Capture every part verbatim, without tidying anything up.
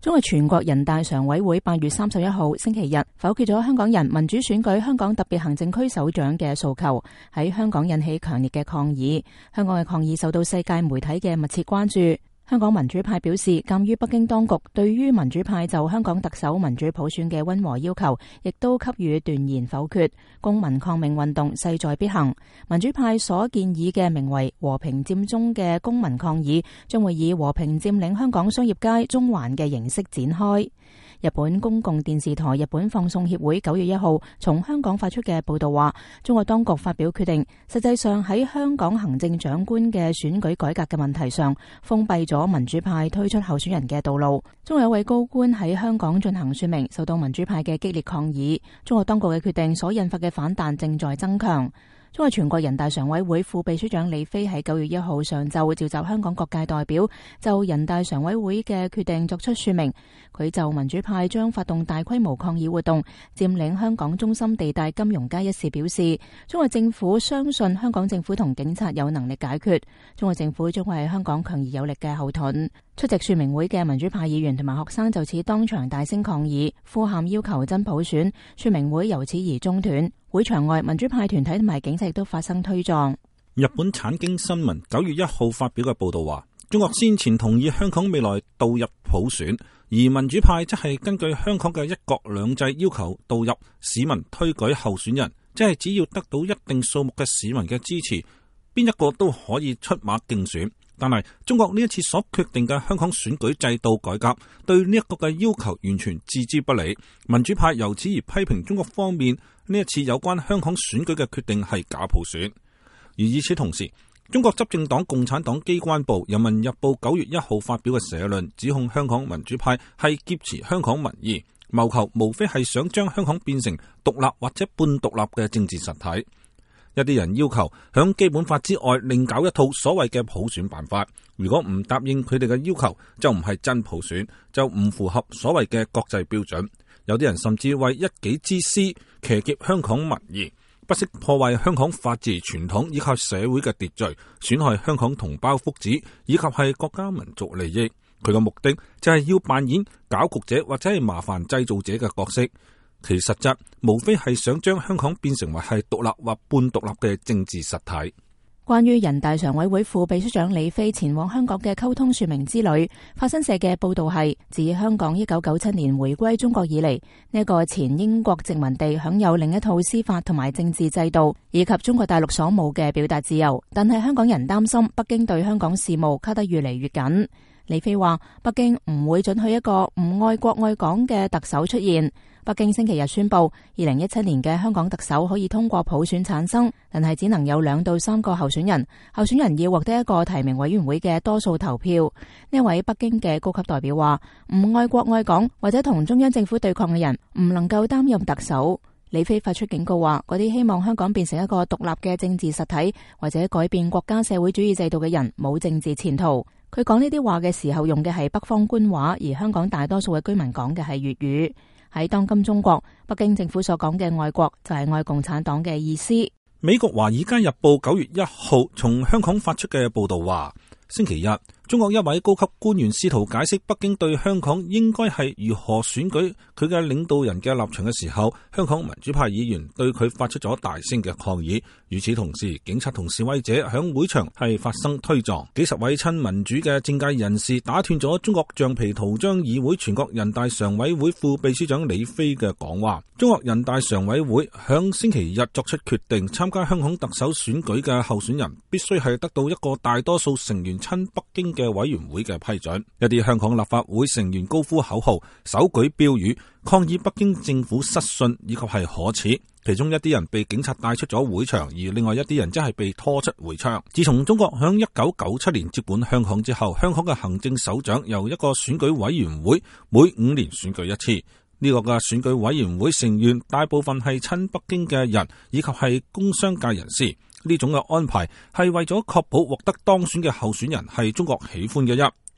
中國全國人大常委會八月三十一號星期日否決咗香港人民主選舉香港特別行政區首長嘅訴求，喺香港引起強烈嘅抗議。香港嘅抗議受到世界媒體嘅密切關注。香港民主派表示，鑒於北京當局對於民主派就香港特首民主普選嘅溫和要求，亦都給予斷然否決，公民抗命運動勢在必行。民主派所建議嘅名為和平佔中嘅公民抗議，將會以和平佔領香港商業街中環嘅形式展開。日本公共電視台日本放送協會九月一號從香港發出嘅報道話，中國當局發表決定，實際上喺香港行政長官嘅選舉改革嘅問題上，封閉咗民主派推出候選人嘅道路。中國有位高官喺香港進行說明，受到民主派嘅激烈抗議。中國當局嘅決定所引發嘅反彈正在增強。中國全國人大常委會副秘書長李飛喺九月一號上晝召集香港各界代表，就人大常委會嘅決定作出說明。佢就民主派將發動大規模抗議活動，佔領香港中心地帶金融街一事表示，中國政府相信香港政府同警察有能力解決，中國政府將會係香港強而有力嘅後盾。出席說明會嘅民主派議員同埋學生就此當場大聲抗議，呼喊要求真普選，說明會由此而中斷。會場外，民主派團體同埋警察亦都發生推撞。 日本產經新聞九月一號發表嘅報道話，中國先前同意香港未來導入普選，而民主派則係根據香港嘅一國兩制要求導入市民推舉候選人，即係只要得到一定數目嘅市民嘅支持，邊一個都可以出馬競選。但係中國呢一次所決定嘅香港選舉制度改革，對呢一個嘅要求完全置之不理。民主派由此而批評中國方面呢一次有關香港選舉嘅決定係假普選。而與此同時，中國執政黨共產黨機關報《人民日報》九月一號發表嘅社論，指控香港民主派係劫持香港民意，謀求無非係想將香港變成獨立或者半獨立嘅政治實體。一啲人要求響基本法之外另搞一套所謂嘅普選辦法，如果唔答應佢哋嘅要求，就唔係真普選，就唔符合所謂嘅國際標準。有啲人甚至為一己之私騎劫香港民意，不惜破壞香港法治傳統以及社會嘅秩序，損害香港同胞福祉以及係國家民族利益。佢嘅目的就係要扮演搞局者或者係麻煩製造者嘅角色，其實質無非係想將香港變成為係獨立或半獨立嘅政治實體。 關於人大常委會副秘書長李飛前往香港嘅溝通說明之旅，法新社嘅報道係，自香港一九九七年回歸中國以嚟，呢一個前英國殖民地享有另一套司法同埋政治制度，以及中國大陸所冇嘅表達自由。但係香港人擔心北京對香港事務卡得越嚟越緊。李飛話，北京唔會准許一個唔愛國愛港嘅特首出現。北京星期日宣布，二零一七年嘅香港特首可以通過普選產生，但係只能有兩到三個候選人，候選人要獲得一個提名委員會嘅多數投票。呢位北京嘅高級代表話，唔愛國愛港或者同中央政府對抗嘅人唔能夠擔任特首。李飛發出警告話，嗰啲希望香港變成一個獨立嘅政治實體或者改變國家社會主義制度嘅人冇政治前途。佢講呢啲話嘅時候用嘅係北方官話，而香港大多數嘅居民講嘅係粵語。喺當今中國，北京政府所講嘅愛國就係愛共產黨嘅意思。 美國華爾街日報九月一號從香港發出嘅報道話，星期日中國一位高級官員試圖解釋北京對香港應該係如何選舉佢嘅領導人嘅立場嘅時候，香港民主派議員對佢發出咗大聲嘅抗議。與此同時，警察同示威者響會場係發生推撞，幾十位親民主嘅政界人士打斷咗中國橡皮圖章議會全國人大常委會副秘書長李飛嘅講話。中國人大常委會響星期日作出決定，參加香港特首選舉嘅候選人必須係得到一個大多數成員親北京嘅委員會嘅批准。一啲香港立法會成員高呼口號，手舉標語，抗議北京政府失信以及係可恥。其中一啲人被警察帶出咗會場，而另外一啲人則係被拖出會場。自從中國響一九九七年接管香港之後，香港嘅行政首長由一個選舉委員會每五年選舉一次。呢個嘅選舉委員會成員大部分係親北京嘅人，以及係工商界人士。呢種嘅安排係為咗確保獲得當選嘅候選人係中國喜歡嘅一。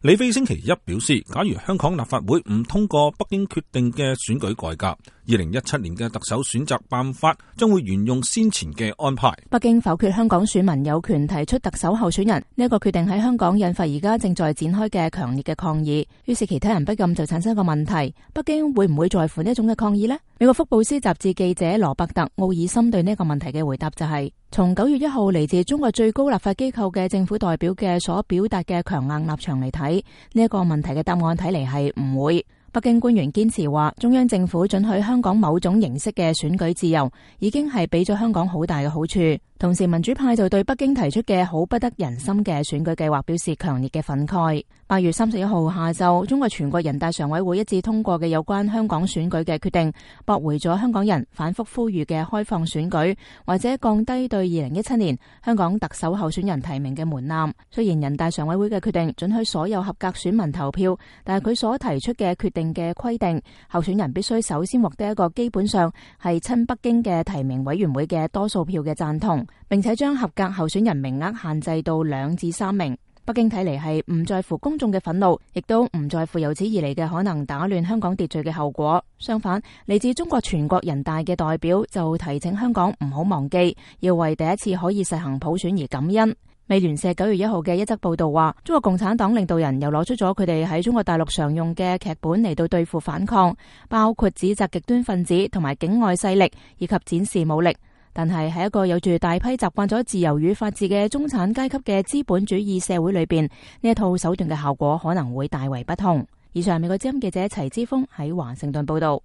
李飛星期一表示，假如香港立法會唔通過北京決定嘅選舉改革，二零一七年嘅特首選擇辦法將會沿用先前嘅安排。 北京否決香港選民有權提出特首候選人呢一個決定喺香港引發而家正在展開嘅強烈嘅抗議。於是其他人不禁就產生一個問題：北京會唔會在乎呢一種嘅抗議呢？美國福布斯雜誌記者羅伯特奧爾森對呢一個問題嘅回答就係：從九月一號嚟自中國最高立法機構嘅政府代表嘅所表達嘅強硬立場嚟睇，呢一個問題嘅答案睇嚟係唔會。北京官員堅持話，中央政府准許香港某種形式嘅選舉自由，已經係俾咗香港好大嘅好處。同時，民主派就對北京提出嘅好不得人心嘅選舉計劃表示強烈嘅憤慨。八月三十一號下晝，中國全國人大常委會一致通過嘅有關香港選舉嘅決定，駁回咗香港人反覆呼籲嘅開放選舉或者降低對二零一七年香港特首候選人提名嘅門檻。雖然人大常委會嘅決定准許所有合格選民投票，但係佢所提出嘅決定嘅規定，候選人必須首先獲得一個基本上係親北京嘅提名委員會嘅多數票嘅贊同，並且將合格候選人名額限制到兩至三名。北京睇嚟係唔在乎公眾嘅憤怒，亦都唔在乎由此而嚟嘅可能打亂香港秩序嘅後果。相反，嚟自中國全國人大嘅代表就提醒香港唔好忘記，要為第一次可以實行普選而感恩。美聯社九月一號嘅一則報道話，中國共產黨領導人又攞出咗佢哋喺中國大陸常用嘅劇本嚟到對付反抗，包括指責極端分子同埋境外勢力，以及展示武力。但係喺一個有住大批習慣咗自由與法治嘅中產階級嘅資本主義社會裏邊，呢一套手段嘅效果可能會大為不同。以上美國之音記者齊之鋒喺華盛頓報道。